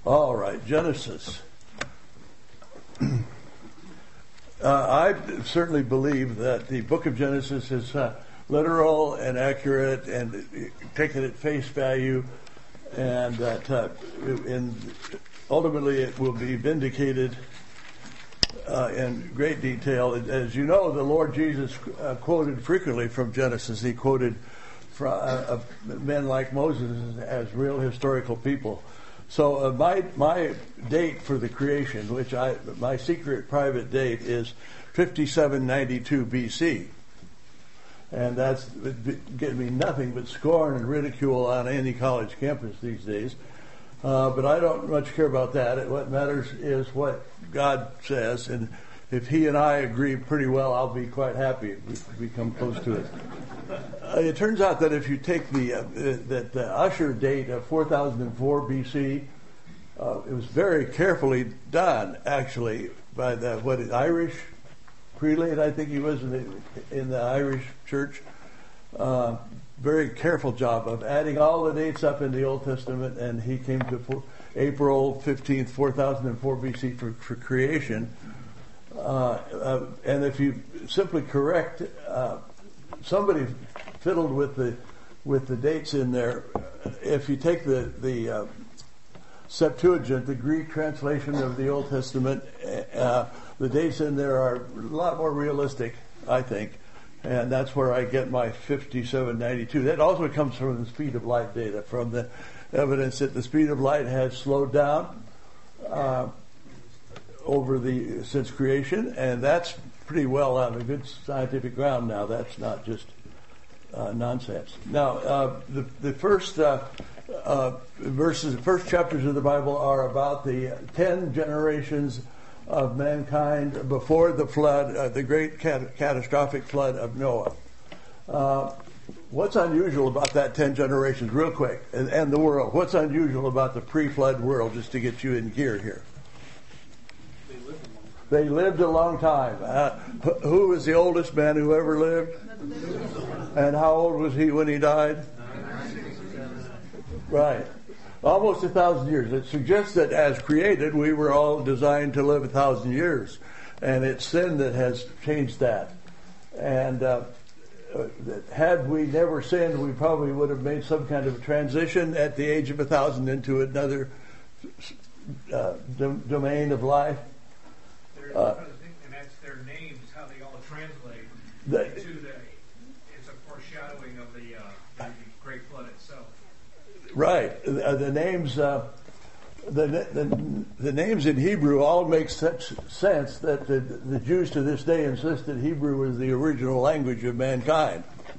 All right, Genesis. I certainly believe that the book of Genesis is literal and accurate and taken at face value, and that ultimately it will be vindicated in great detail. As you know, the Lord Jesus quoted frequently from Genesis. He quoted from men like Moses as real historical people. So my date for the creation, my secret private date, is 5792 BC. And that's getting me nothing but scorn and ridicule on any college campus these days. But I don't much care about that. What matters is what God says. And if he and I agree pretty well, I'll be quite happy if we come close to it. It turns out that if you take the Ussher date of 4004 BC, it was very carefully done, actually, by Irish prelate, I think he was in the Irish church. Very careful job of adding all the dates up in the Old Testament, and he came to April 15th, 4004 BC for creation. And if you simply correct, somebody fiddled with the dates in there. If you take the Septuagint, the Greek translation of the Old Testament, the dates in there are a lot more realistic, I think. And that's where I get my 5792. That also comes from the speed of light data, from the evidence that the speed of light has slowed down since creation, and that's pretty well on a good scientific ground now. That's not just nonsense. Now, the first verses, the first chapters of the Bible are about the 10 generations of mankind before the flood, the great catastrophic flood of Noah. What's unusual about that 10 generations, real quick, and the world? What's unusual about the pre-flood world, just to get you in gear here? They lived a long time. Who was the oldest man who ever lived? And how old was he when he died? Right. Almost 1,000 years. It suggests that as created, we were all designed to live 1,000 years. And it's sin that has changed that. And had we never sinned, we probably would have made some kind of transition at the age of 1,000 into another domain of life. And that's their names, how they all translate it's a foreshadowing of the Great Flood itself. Right. The names in Hebrew all make such sense that the Jews to this day insist that Hebrew was the original language of mankind.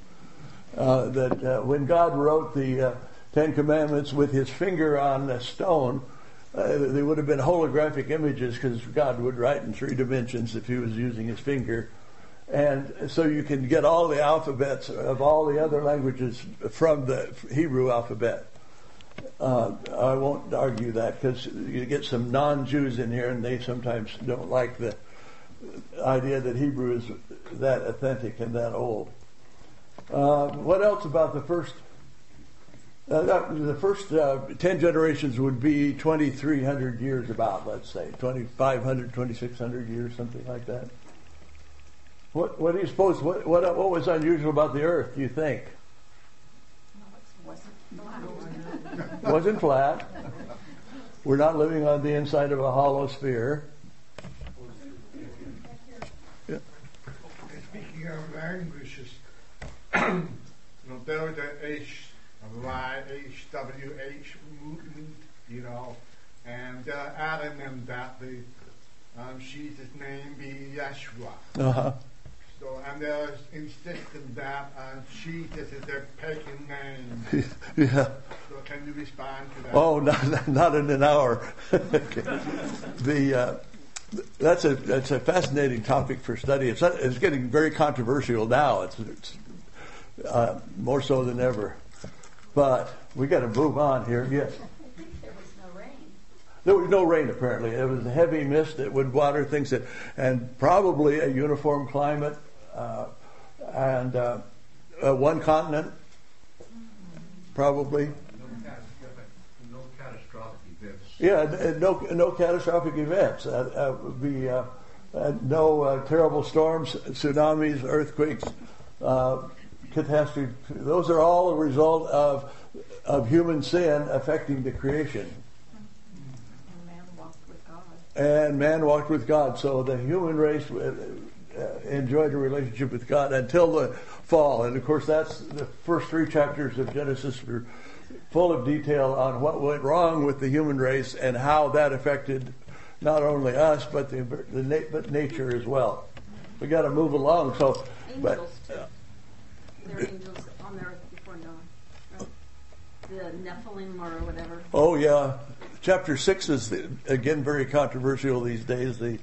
When God wrote the Ten Commandments with his finger on a stone, they would have been holographic images, because God would write in 3 dimensions if he was using his finger. And so you can get all the alphabets of all the other languages from the Hebrew alphabet. I won't argue that, because you get some non-Jews in here and they sometimes don't like the idea that Hebrew is that authentic and that old. What else about the first? The first 10 generations would be 2,300 years about, let's say. 2,500, 2,600 years, something like that. What do you suppose, what was unusual about the earth, do you think? It wasn't flat. We're not living on the inside of a hollow sphere. Yeah. Speaking of languages, there was the YHWH movement, and adamant that the Jesus' name be Yeshua. Uh-huh. So, and they're insisting that Jesus is their pagan name. Yeah. So, can you respond to that? Oh, not in an hour. That's a fascinating topic for study. It's getting very controversial now. It's more so than ever. But we got to move on here. Yes. I think there was no rain. There was no rain, apparently. It was a heavy mist that would water things, and probably a uniform climate, and one continent, probably. No catastrophic events. Yeah, and no catastrophic events. Would be no terrible storms, tsunamis, earthquakes, catastrophe. Those are all a result of human sin affecting the creation. And man walked with God. And man walked with God. So the human race enjoyed a relationship with God until the fall. And of course, that's the first 3 chapters of Genesis were full of detail on what went wrong with the human race and how that affected not only us but but nature as well. We got to move along. So, angels too. There are angels on the earth before Noah. Right? The Nephilim or whatever. Oh yeah, chapter 6 is again very controversial these days. The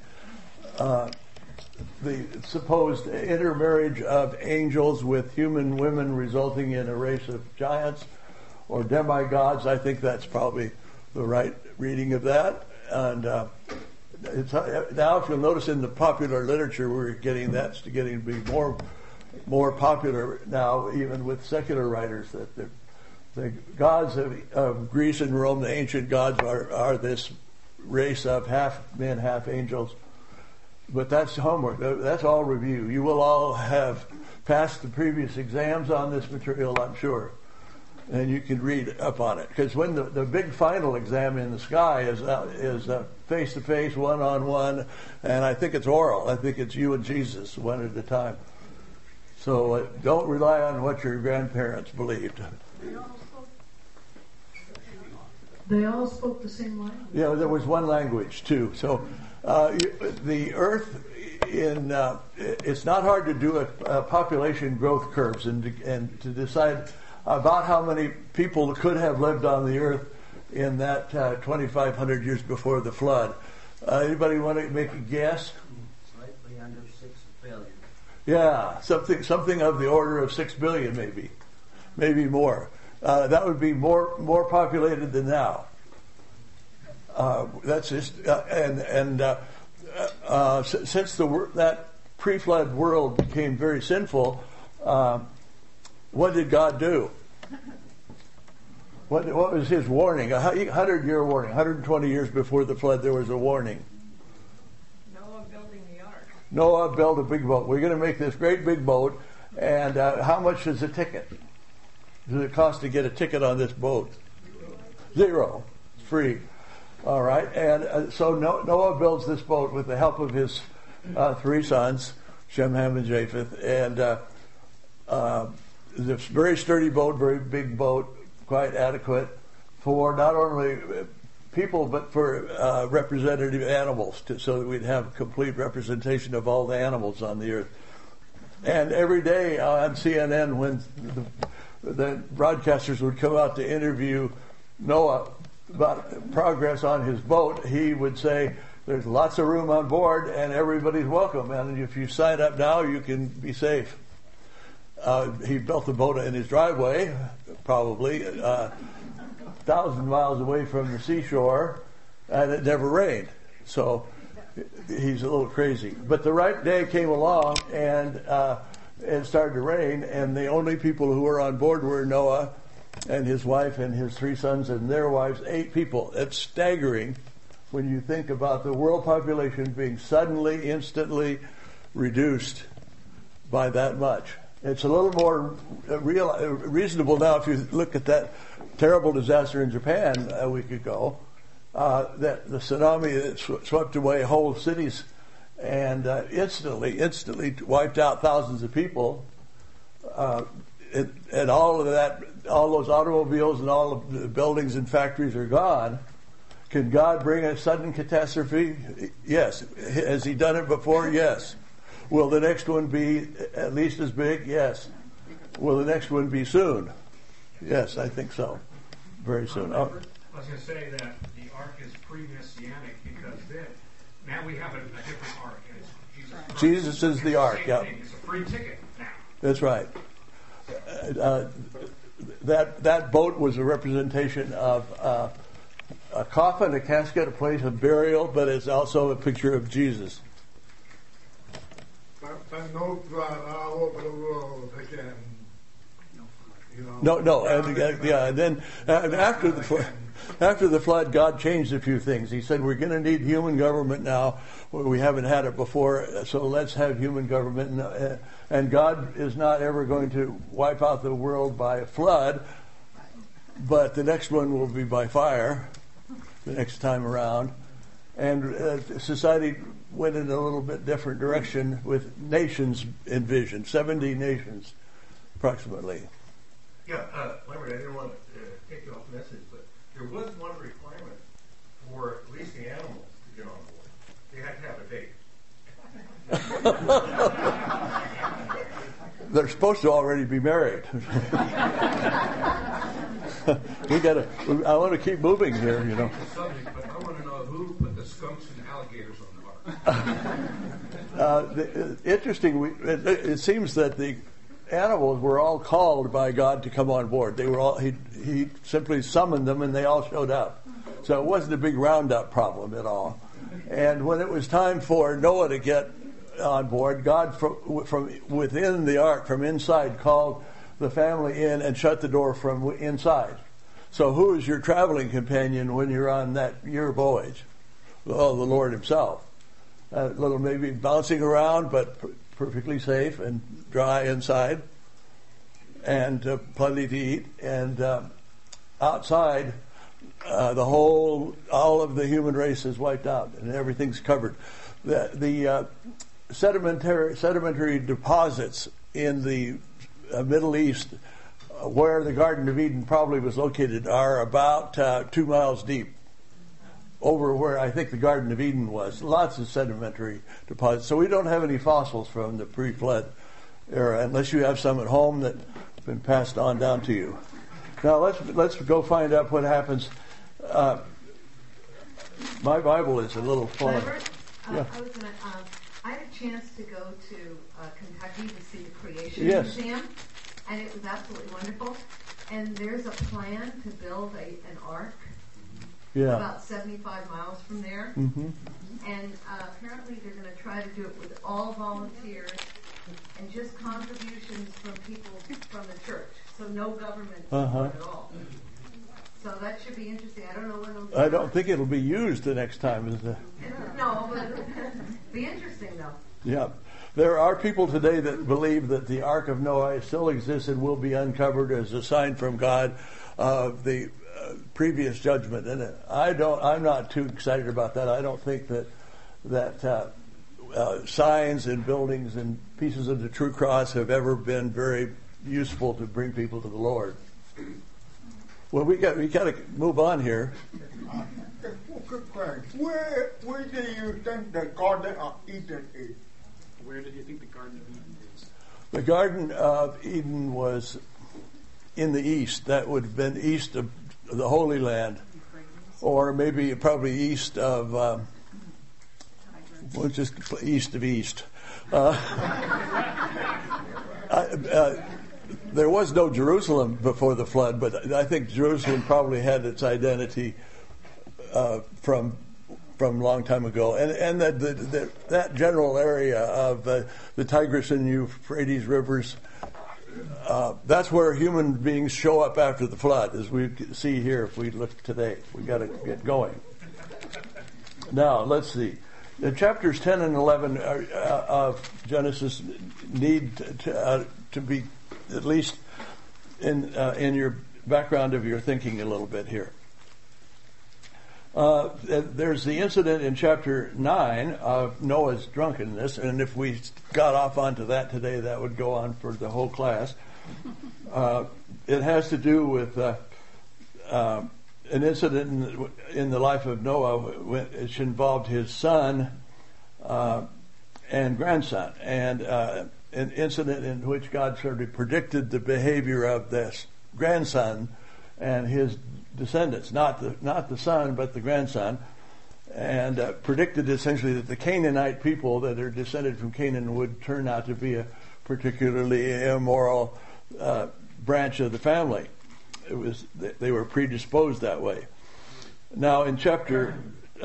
supposed intermarriage of angels with human women resulting in a race of giants or demigods. I think that's probably the right reading of that. And now, if you'll notice in the popular literature, we're getting that's getting to be more popular now, even with secular writers, that the gods of Greece and Rome, the ancient gods, are this race of half men, half angels. But that's homework. That's all review. You will all have passed the previous exams on this material, I'm sure. And you can read up on it. Because when the big final exam in the sky is face-to-face, one-on-one, and I think it's oral. I think it's you and Jesus, one at a time. So don't rely on what your grandparents believed. They all spoke the same language. Yeah, there was one language, too. So the Earth, it's not hard to do a population growth curves and to decide about how many people could have lived on the Earth in that 2,500 years before the flood. Anybody want to make a guess? Slightly under 6 billion. Yeah, something of the order of 6 billion, maybe more. That would be more populated than now. That's just since that pre-flood world became very sinful. What did God do? What was His warning? 100-year warning. 120 years before the flood, there was a warning. Noah building the ark. Noah built a big boat. We're going to make this great big boat. And how much is a ticket? Does it cost to get a ticket on this boat? $0. It's free. All right. And so Noah builds this boat with the help of his 3 sons, Shem, Ham, and Japheth. And this very sturdy boat, very big boat, quite adequate for not only people but for representative animals, so that we'd have complete representation of all the animals on the earth. And every day on CNN, when the broadcasters would come out to interview Noah about progress on his boat, he would say, "There's lots of room on board and everybody's welcome, and if you sign up now, you can be safe." He built the boat in his driveway, probably 1,000 miles away from the seashore, and it never rained. So he's a little crazy. But the right day came along, and it started to rain, and the only people who were on board were Noah and his wife and his 3 sons and their wives, 8 people. It's staggering when you think about the world population being suddenly, instantly reduced by that much. It's a little more reasonable now if you look at that terrible disaster in Japan a week ago, that the tsunami that swept away whole cities and instantly wiped out thousands of people. And all of that, all those automobiles and all of the buildings and factories are gone. Can God bring a sudden catastrophe? Yes. Has He done it before? Yes. Will the next one be at least as big? Yes. Will the next one be soon? Yes, I think so. Very soon. I was going to say that the ark is pre-messianic because then now we have a different ark, and it's Jesus Christ. Jesus is the ark. Yeah, it's a free ticket now. That's right. That boat was a representation of a coffin, a casket, a place of burial, but it's also a picture of Jesus. But no flood all over the world again. No, and then and after the flood, After the flood, God changed a few things. He said, we're going to need human government now. We haven't had it before, so let's have human government. And God is not ever going to wipe out the world by a flood, but the next one will be by fire the next time around. And society went in a little bit different direction with nations envisioned, 70 nations approximately. Yeah, Lambert, I didn't want to take you off message, but there was one requirement for at least the animals to get on board. They had to have a date. They're supposed to already be married. I want to keep moving here, you know. Subject, but I want to know who put the skunks and alligators on the ark. Interesting. It seems that the animals were all called by God to come on board. They were all. He simply summoned them, and they all showed up. So it wasn't a big roundup problem at all. And when it was time for Noah to get on board, God from within the ark, from inside, called the family in and shut the door from inside. So who is your traveling companion when you're on your voyage? Well, the Lord himself. A little maybe bouncing around, but perfectly safe and dry inside, and plenty to eat. And outside, all of the human race is wiped out, and everything's covered. The sedimentary deposits in the Middle East, where the Garden of Eden probably was located, are about 2 miles deep. Over where I think the Garden of Eden was. Lots of sedimentary deposits. So we don't have any fossils from the pre-flood era, unless you have some at home that have been passed on down to you. Now let's go find out what happens. My Bible is a little fun. Yeah. I had a chance to go to Kentucky to see the Creation Yes. Museum, and it was absolutely wonderful. And there's a plan to build an ark. Yeah. About 75 miles from there. Mm-hmm. And apparently they're going to try to do it with all volunteers and just contributions from people from the church. So no government support at all. So that should be interesting. I don't know when it'll be. I don't think it'll be used the next time. No, but it'll be interesting though. Yeah. There are people today that believe that the Ark of Noah still exists and will be uncovered as a sign from God of the previous judgment. And I'm not too excited about that. I don't think that signs and buildings and pieces of the true cross have ever been very useful to bring people to the Lord. Well, we got to move on here. Good question. Where do you think the Garden of Eden is? Where do you think the Garden of Eden is? The Garden of Eden was in the east. That would have been east of the Holy Land, or probably east of, just east of east. There was no Jerusalem before the flood, but I think Jerusalem probably had its identity from a long time ago, and that general area of the Tigris and Euphrates rivers. That's where human beings show up after the flood, as we see here. If we look today, we got to get going. Now let's see. The chapters 10 and 11 of Genesis need to be at least in your background of your thinking a little bit here. There's the incident in chapter 9 of Noah's drunkenness, and if we got off onto that today, that would go on for the whole class. It has to do with an incident in the life of Noah, which involved his son and grandson, and an incident in which God sort of predicted the behavior of this grandson and his descendants, not the son, but the grandson, and predicted essentially that the Canaanite people that are descended from Canaan would turn out to be a particularly immoral branch of the family. They were predisposed that way. Now in chapter,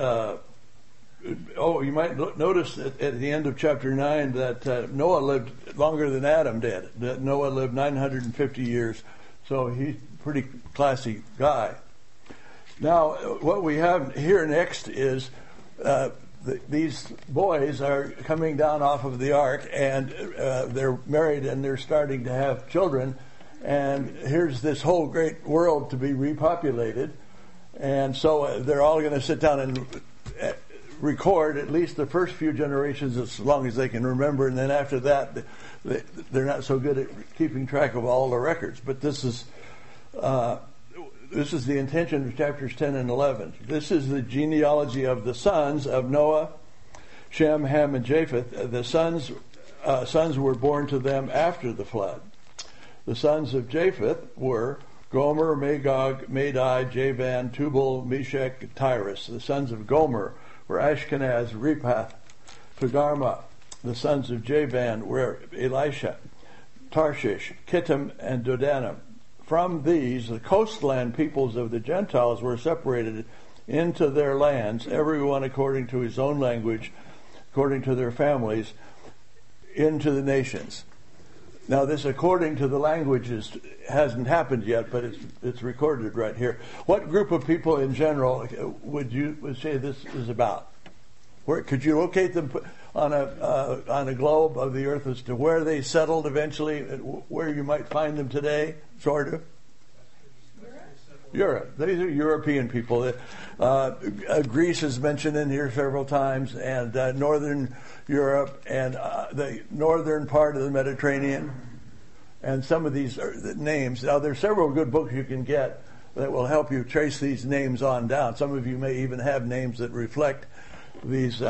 you might notice at the end of chapter 9 that Noah lived longer than Adam did. That Noah lived 950 years, so he's a pretty classy guy. Now, what we have here next is these boys are coming down off of the ark, and they're married and they're starting to have children. And here's this whole great world to be repopulated. And so they're all going to sit down and record at least the first few generations as long as they can remember. And then after that, they're not so good at keeping track of all the records. But this is the intention of chapters 10 and 11. This is the genealogy of the sons of Noah, Shem, Ham, and Japheth. The sons were born to them after the flood. The sons of Japheth were Gomer, Magog, Madai, Javan, Tubal, Meshech, Tyrus. The sons of Gomer were Ashkenaz, Rephath, Togarmah. The sons of Javan were Elisha, Tarshish, Kittim, and Dodanim. From these, the coastland peoples of the Gentiles were separated into their lands, everyone according to his own language, according to their families, into the nations. Now, this according to the languages hasn't happened yet, but it's recorded right here. What group of people in general would say this is about? Where could you locate them on a globe of the earth as to where they settled eventually, where you might find them today, sort of? Europe. These are European people. Greece is mentioned in here several times, and northern Europe, and the northern part of the Mediterranean, and some of these are the names. Now, there's several good books you can get that will help you trace these names on down. Some of you may even have names that reflect these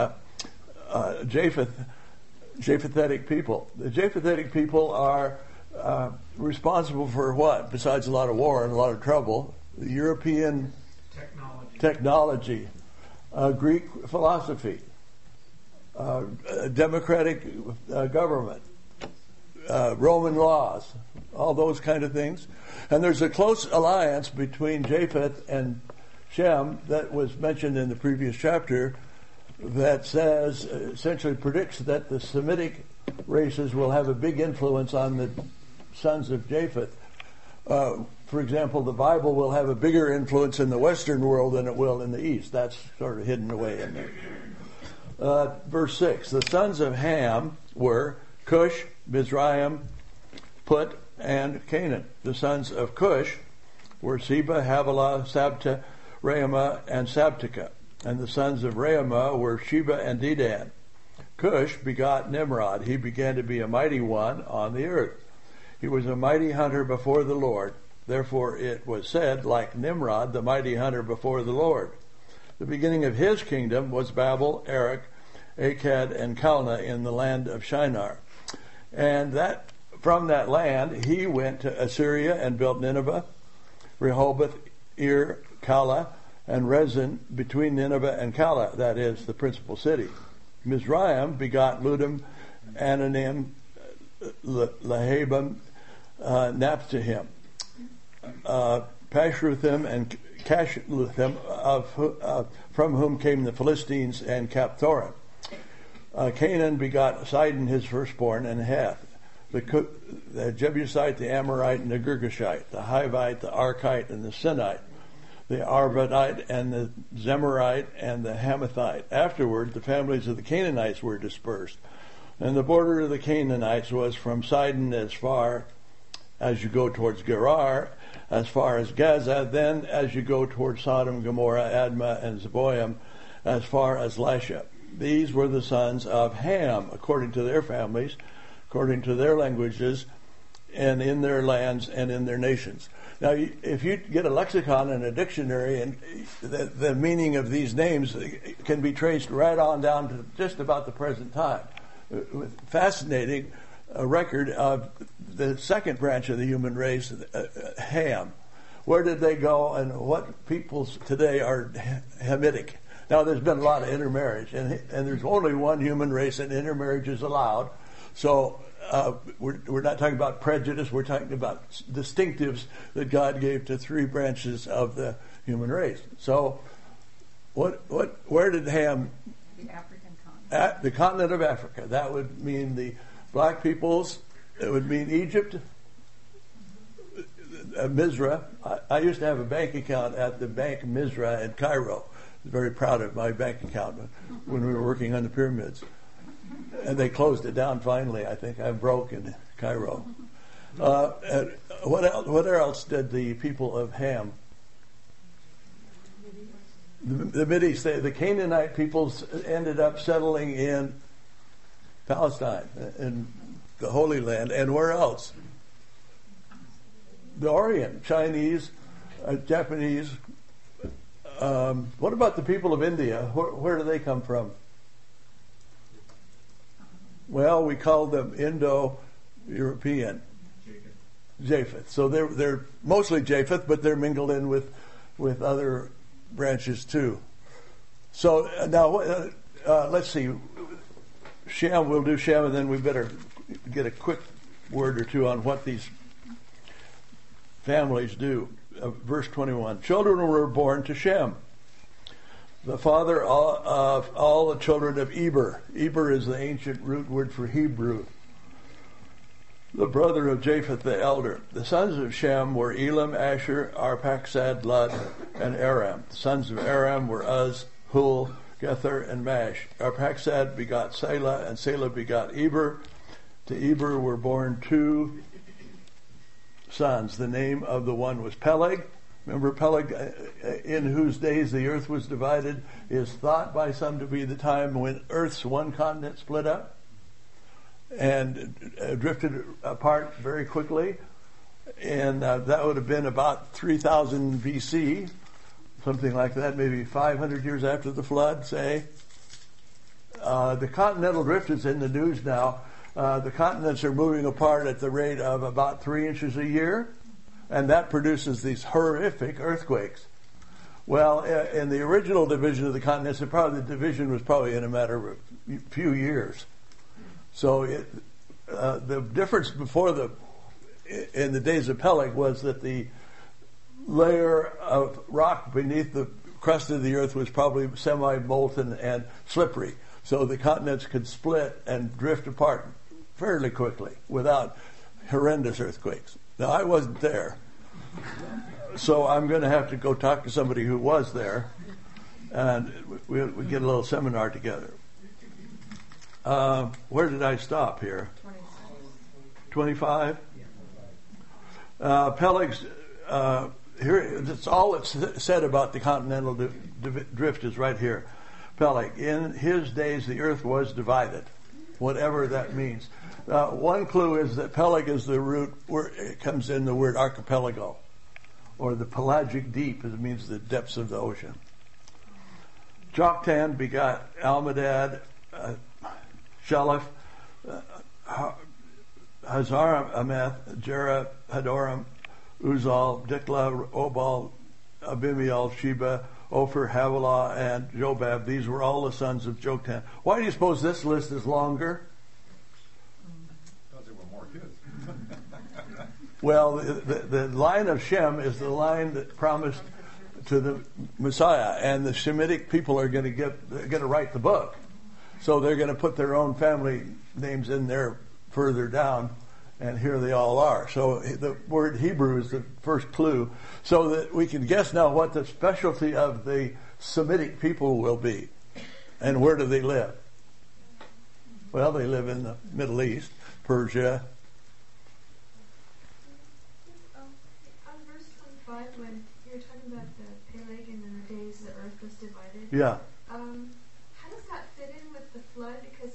Japhethetic people. The Japhethetic people are responsible for what? Besides a lot of war and a lot of trouble, the European technology, Greek philosophy, democratic government, Roman laws, all those kind of things. And there's a close alliance between Japheth and Shem that was mentioned in the previous chapter that says, essentially predicts that the Semitic races will have a big influence on the sons of Japheth. For example, the Bible will have a bigger influence in the Western world than it will in the East. That's sort of hidden away in there. Verse 6, the sons of Ham were Cush, Mizraim, Put, and Canaan. The sons of Cush were Seba, Havilah, Sabta, Raamah, and Sabteka. And the sons of Raamah were Sheba and Dedan. Cush begot Nimrod. He began to be a mighty one on the earth. He was a mighty hunter before the Lord. Therefore it was said, like Nimrod, the mighty hunter before the Lord. The beginning of his kingdom was Babel, Erech, Akkad, and Calneh in the land of Shinar. And that from that land he went to Assyria and built Nineveh, Rehoboth, Ir, Calah, and Rezin between Nineveh and Calah, that is, the principal city. Mizraim begot Ludim, Ananim, Lahabim, Naphtuhim, Pashruthim, and Cashluthim, from whom came the Philistines and Capthorim. Canaan begot Sidon, his firstborn, and Heth, the Jebusite, the Amorite, and the Girgashite, the Hivite, the Arkite, and the Sinite, the Arvadite, and the Zemarite, and the Hamathite. Afterward, the families of the Canaanites were dispersed. And the border of the Canaanites was from Sidon as far as you go towards Gerar, as far as Gaza, then as you go towards Sodom, Gomorrah, Admah, and Zeboim, as far as Lasha. These were the sons of Ham, according to their families, according to their languages, and in their lands and in their nations. Now, if you get a lexicon and a dictionary, and the meaning of these names can be traced right on down to just about the present time. Fascinating record of the second branch of the human race, Ham. Where did they go, and what peoples today are Hamitic? Now, there's been a lot of intermarriage, and there's only one human race, and intermarriage is allowed. So we're not talking about prejudice. We're talking about distinctives that God gave to three branches of the human race. So, where did Ham? The African continent. At the continent of Africa. That would mean the black peoples. It would mean Egypt. Mizra. I used to have a bank account at the Bank Mizra in Cairo. Very proud of my bank account when we were working on the pyramids. And they closed it down finally. I think I'm broke in Cairo. What else did the people of Ham? The Mideast, the Canaanite peoples ended up settling in Palestine, in the Holy Land. And where else? The Orient, Chinese, Japanese. What about the people of India? Where do they come from? Well, we call them Indo-European. Japheth. So they're mostly Japheth, but they're mingled in with other branches too. So now let's see. Shem, we'll do Shem, and then we better get a quick word or two on what these families do. Verse 21. Children were born to Shem, the father of all the children of Eber. Eber is the ancient root word for Hebrew. The brother of Japheth the elder. The sons of Shem were Elam, Asher, Arphaxad, Lud, and Aram. The sons of Aram were Uz, Hul, Gether, and Mash. Arphaxad begot Selah, and Selah begot Eber. To Eber were born 2 sons. The name of the one was Peleg. Remember Peleg, in whose days the earth was divided, is thought by some to be the time when Earth's one continent split up and drifted apart very quickly. And that would have been about 3000 BC, something like that, maybe 500 years after the flood, say. The continental drift is in the news now. The continents are moving apart at the rate of about 3 inches a year, and that produces these horrific earthquakes. Well, in the original division of the continents, the division was probably in a matter of a few years. So the difference in the days of Peleg was that the layer of rock beneath the crust of the earth was probably semi-molten and slippery. So the continents could split and drift apart fairly quickly without horrendous earthquakes. Now, I wasn't there, so I'm going to have to go talk to somebody who was there, and we get a little seminar together. Where did I stop here? 25? Peleg's, here, that's all that's said about the continental drift is right here. Peleg, in his days the earth was divided, whatever that means. One clue is that Peleg is the root where it comes in the word archipelago, or the pelagic deep, as it means the depths of the ocean. Joktan begot Almadad, Shelef, Hazarameth, Jerah, Hadoram, Uzal, Dikla, Obal, Abimiel, Sheba, Ophir, Havilah, and Jobab. These were all the sons of Joktan. Why do you suppose this list is longer? Because there were more kids. Well, the line of Shem is the line that promised to the Messiah, and the Shemitic people are going to write the book. So they're going to put their own family names in there further down, and here they all are. So the word Hebrew is the first clue, so that we can guess now what the specialty of the Semitic people will be. And where do they live? Well, they live in the Middle East, Persia. On verse 25, when you're talking about the Peleg and in the days the earth was divided. Yeah. How does that fit in with the flood? Because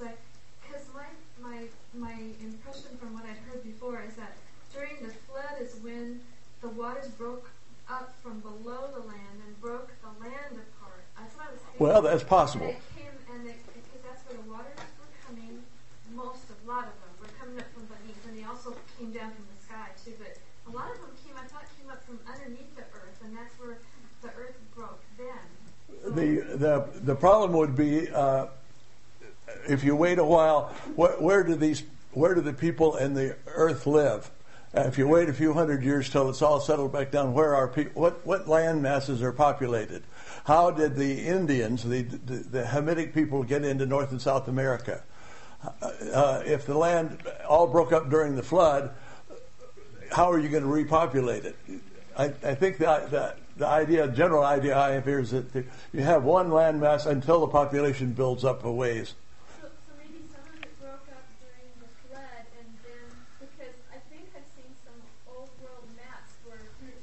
my impression from what I'd heard before is that during the flood is when the waters broke up from below the land and broke the land apart. That's what I was thinking. Well, that's possible. Because that's where the waters were coming, a lot of them were coming up from beneath, and they also came down from the sky too. But a lot of them came up from underneath the earth, and that's where the earth broke then. The problem would be if you wait a while. Where do the people in the earth live? If you wait a few hundred years till it's all settled back down, where are people? What land masses are populated? How did the Indians, the Hamitic people, get into North and South America? If the land all broke up during the flood, how are you going to repopulate it? I think the general idea I have here is that you have one landmass until the population builds up a ways. So maybe some of it broke up during the flood, and then, because I think I've seen some old world maps where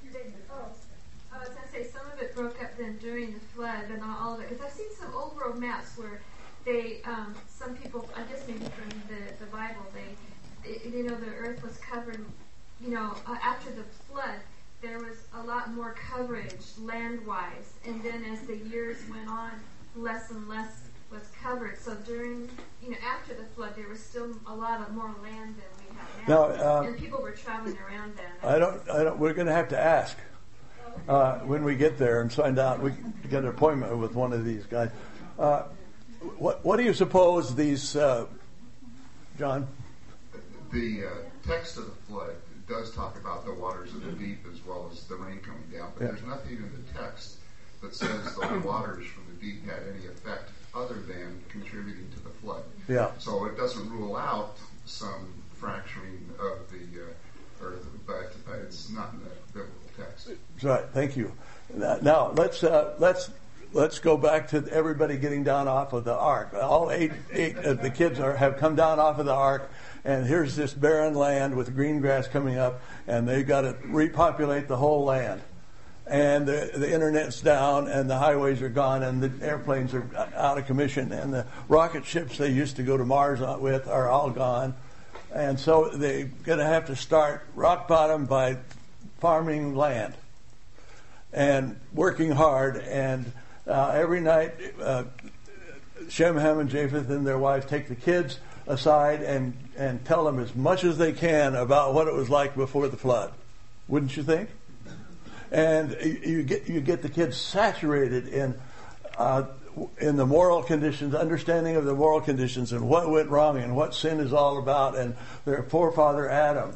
I was going to say some of it broke up then during the flood, but not all of it. Because I've seen some old world maps where they, some people, I guess maybe from the Bible, the earth was covered, after the flood, there was a lot more coverage land-wise, and then as the years went on, less and less was covered. So during, after the flood, there was still a lot of more land than we have now, and people were traveling around then. We're going to have to ask when we get there and find out. We get an appointment with one of these guys. What do you suppose these, John? The text of the flood does talk about the waters of the deep as well as the rain coming down, but there's nothing in the text that says the waters from the deep had any effect other than contributing to the flood. Yeah. So it doesn't rule out some fracturing of the earth, but it's not in the biblical text. That's right. Thank you. Now let's go back to everybody getting down off of the ark. All eight of the kids have come down off of the ark. And here's this barren land with green grass coming up, and they've got to repopulate the whole land. And the internet's down, and the highways are gone, and the airplanes are out of commission, and the rocket ships they used to go to Mars with are all gone. And so they're going to have to start rock bottom by farming land and working hard. And every night, Shem, Ham, and Japheth and their wives take the kids aside and tell them as much as they can about what it was like before the flood. Wouldn't you think? And you get the kids saturated in the moral conditions, understanding of the moral conditions and what went wrong and what sin is all about, and their forefather Adam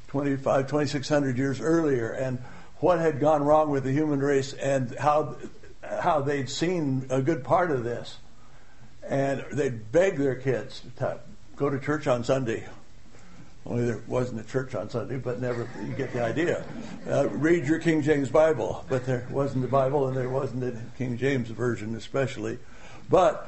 2,600 years earlier, and what had gone wrong with the human race, and how they'd seen a good part of this. And they'd beg their kids to go to church on Sunday. Only there wasn't a church on Sunday, but never, you get the idea. Read your King James Bible, but there wasn't a Bible, and there wasn't a King James version especially. But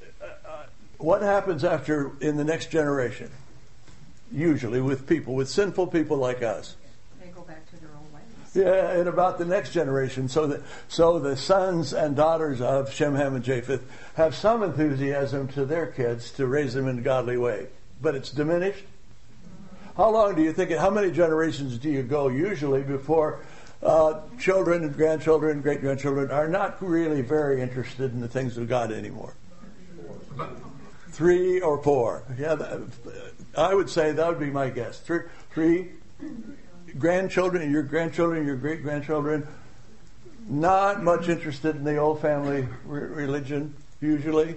what happens in the next generation? Usually with sinful people like us. They go back to their own ways. Yeah, and about the next generation. So the sons and daughters of Shem, Ham, and Japheth have some enthusiasm to their kids to raise them in a godly way. But it's diminished. How long do you think, how many generations do you go usually before children and grandchildren and great-grandchildren are not really very interested in the things of God anymore? 3 or 4. Yeah, I would say that would be my guess. 3 grandchildren, your great-grandchildren, not much interested in the old family religion, usually.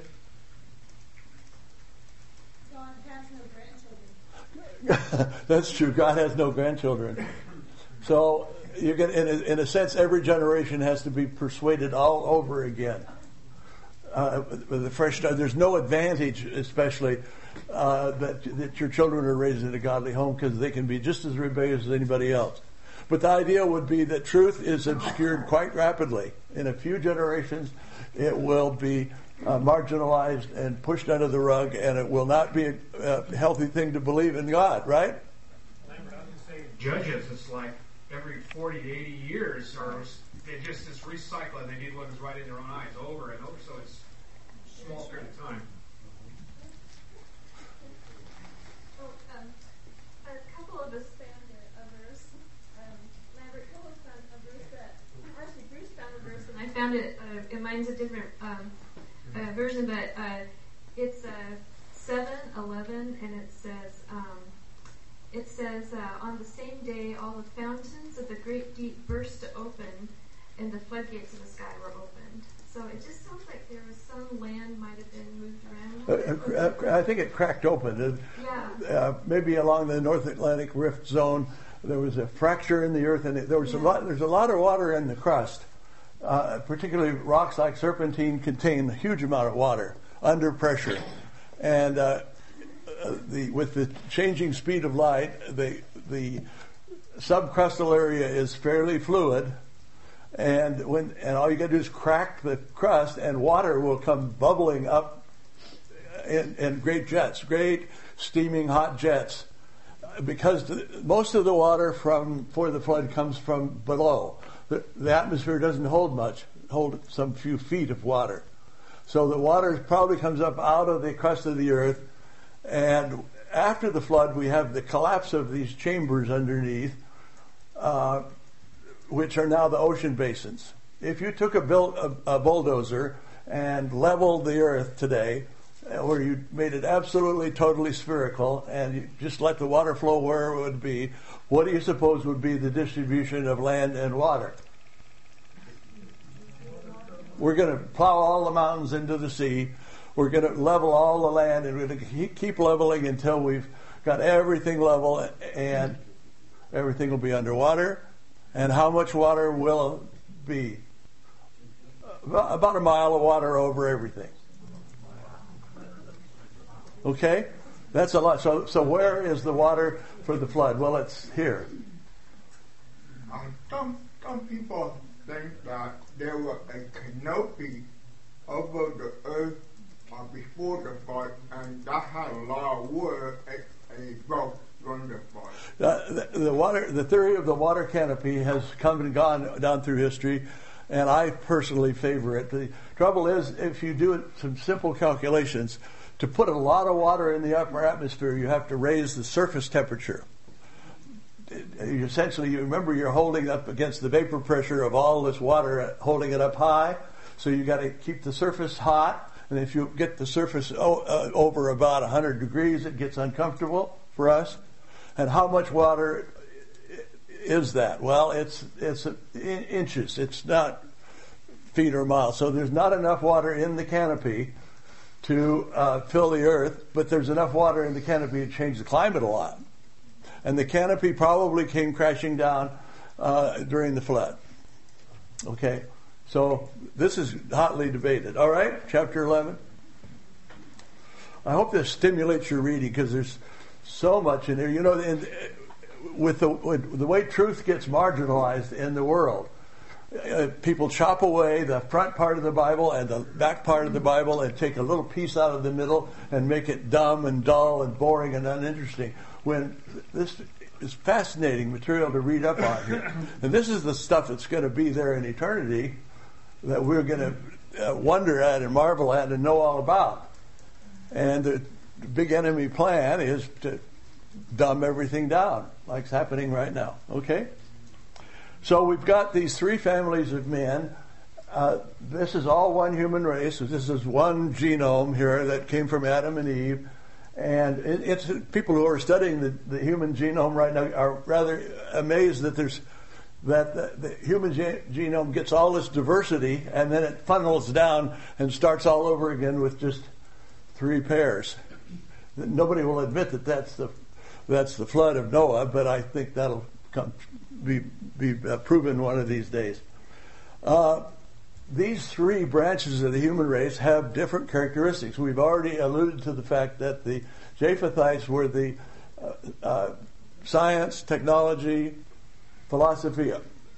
God has no grandchildren. That's true. God has no grandchildren. So you get, in a sense, every generation has to be persuaded all over again. With a fresh start, there's no advantage, especially that your children are raised in a godly home, because they can be just as rebellious as anybody else. But the idea would be that truth is obscured quite rapidly. In a few generations, it will be marginalized and pushed under the rug, and it will not be a healthy thing to believe in God, right? Lambert, I was going to say, Judges, it's like every 40 to 80 years, or they just this recycling. They did what was right in their own eyes over and over, so it's a small period of time. A couple of us found a verse. Lambert, tell us a verse that actually Bruce found a verse, and I found it. Mine's a different version, but it's 7:11, and it says on the same day all the fountains of the great deep burst open, and the floodgates of the sky were opened. So it just sounds like there was some land might have been moved around. I think it cracked open. Maybe along the North Atlantic Rift Zone, there was a fracture in the earth, and there's a lot of water in the crust. Particularly rocks like serpentine contain a huge amount of water under pressure, and with the changing speed of light, the subcrustal area is fairly fluid, and all you got to do is crack the crust, and water will come bubbling up in great jets, great steaming hot jets, because most of the water for the flood comes from below. The atmosphere doesn't hold much, hold some few feet of water. So the water probably comes up out of the crust of the earth, and after the flood we have the collapse of these chambers underneath, which are now the ocean basins. If you took a bulldozer and leveled the earth today, or you made it absolutely totally spherical and you just let the water flow where it would be, what do you suppose would be the distribution of land and water? We're going to plow all the mountains into the sea. We're going to level all the land, and we're going to keep leveling until we've got everything level, and everything will be underwater. And how much water will it be? About a mile of water over everything. Okay? That's a lot. So where is the water for the flood? Well, it's here. Some people think that there was a canopy over the earth before the flood, and that had a lot of water and broke during the flood. The theory of the water canopy has come and gone down through history, and I personally favor it. The trouble is, if you do some simple calculations, to put a lot of water in the upper atmosphere, you have to raise the surface temperature. Essentially, you remember you're holding up against the vapor pressure of all this water, holding it up high, so you got to keep the surface hot. And if you get the surface over about 100 degrees, it gets uncomfortable for us. And how much water is that? Well, it's inches. It's not feet or miles. So there's not enough water in the canopy to fill the earth, but there's enough water in the canopy to change the climate a lot. And the canopy probably came crashing down during the flood. Okay? So this is hotly debated. All right, chapter 11. I hope this stimulates your reading, because there's so much in there. You know, with the way truth gets marginalized in the world, people chop away the front part of the Bible and the back part of the Bible and take a little piece out of the middle and make it dumb and dull and boring and uninteresting, when this is fascinating material to read up on here. And this is the stuff that's going to be there in eternity, that we're going to wonder at and marvel at and know all about. And the big enemy plan is to dumb everything down, like it's happening right now. Okay? So we've got these three families of men. This is all one human race. This is one genome here that came from Adam and Eve. And it's people who are studying the human genome right now are rather amazed that the human genome gets all this diversity, and then it funnels down and starts all over again with just 3 pairs. Nobody will admit that that's the flood of Noah, but I think that'll be proven one of these days. These 3 branches of the human race have different characteristics. We've already alluded to the fact that the Japhethites were the science, technology, philosophy.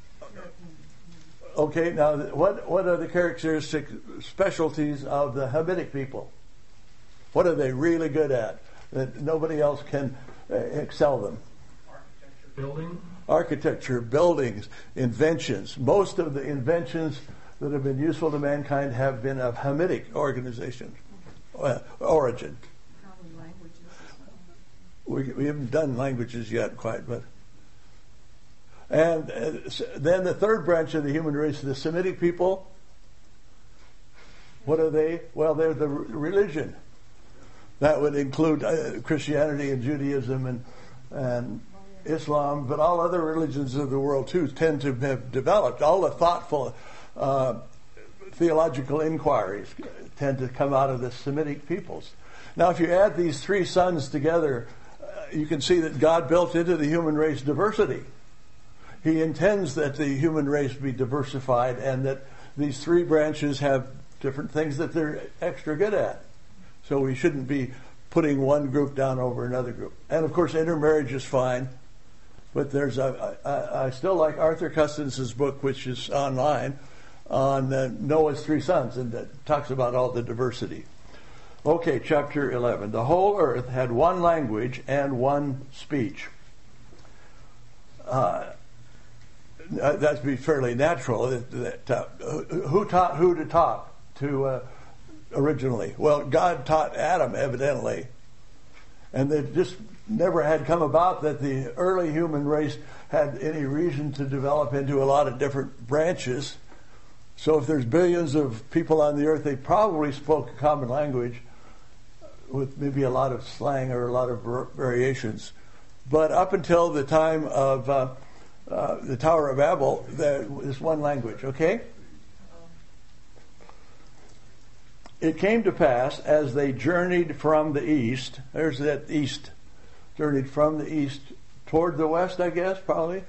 Okay, now what are the characteristic specialties of the Hamitic people? What are they really good at that nobody else can excel them? Architecture, buildings, inventions. Most of the inventions that have been useful to mankind have been of Hamitic origin. Probably languages. We haven't done languages yet quite, but... And then the third branch of the human race, the Semitic people. What are they? Well, they're the religion. That would include Christianity and Judaism and Islam, but all other religions of the world too tend to have developed. All the thoughtful theological inquiries tend to come out of the Semitic peoples. Now, if you add these 3 sons together, you can see that God built into the human race diversity. He intends that the human race be diversified, and that these 3 branches have different things that they're extra good at. So we shouldn't be putting one group down over another group. And of course, intermarriage is fine. But there's I still like Arthur Custens's book, which is online, on Noah's three sons, and that talks about all the diversity. Okay, chapter 11. The whole earth had one language and one speech. That'd be fairly natural. Who taught who to talk to originally? Well, God taught Adam, evidently. And it just never had come about that the early human race had any reason to develop into a lot of different branches. So if there's billions of people on the earth, they probably spoke a common language with maybe a lot of slang or a lot of variations. But up until the time of the Tower of Babel, there was one language, okay? It came to pass as they journeyed from the east, there's that east, journeyed from the east toward the west, I guess, probably.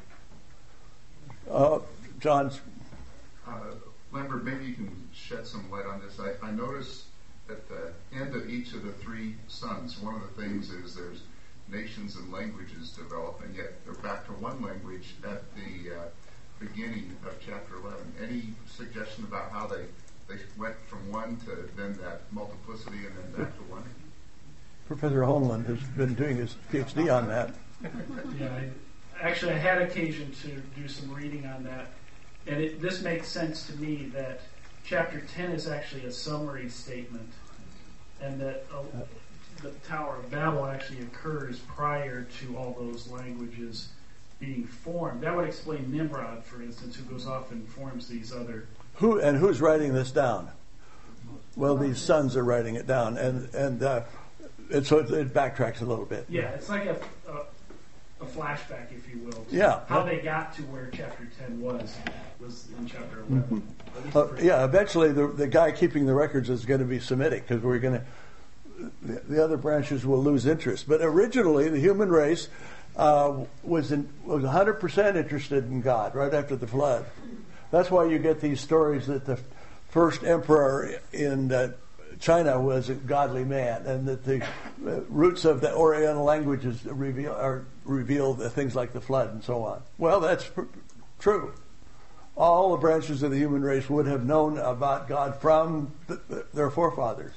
John's. Lambert, maybe you can shed some light on this. I noticed at the end of each of the three sons, one of the things is there's nations and languages develop, and yet they're back to one language at the beginning of chapter 11. Any suggestion about how they went from one to then that multiplicity and then back to one? Professor Holmland has been doing his PhD on that. Yeah, I had occasion to do some reading on that, and this makes sense to me that chapter 10 is actually a summary statement, and that the Tower of Babel actually occurs prior to all those languages being formed. That would explain Nimrod, for instance, who goes off and forms these other... Who's writing this down? Well, these sons are writing it down, and so it backtracks a little bit. Yeah, it's like a flashback, if you will. Yeah. How they got to where chapter 10 was in chapter 11. Mm-hmm. Eventually the guy keeping the records is going to be Semitic, because we're going to... The other branches will lose interest. But originally, the human race was 100% interested in God right after the flood. That's why you get these stories that the first emperor in China was a godly man, and that the roots of the Oriental languages reveal the things like the flood and so on. Well, that's true. All the branches of the human race would have known about God from their forefathers.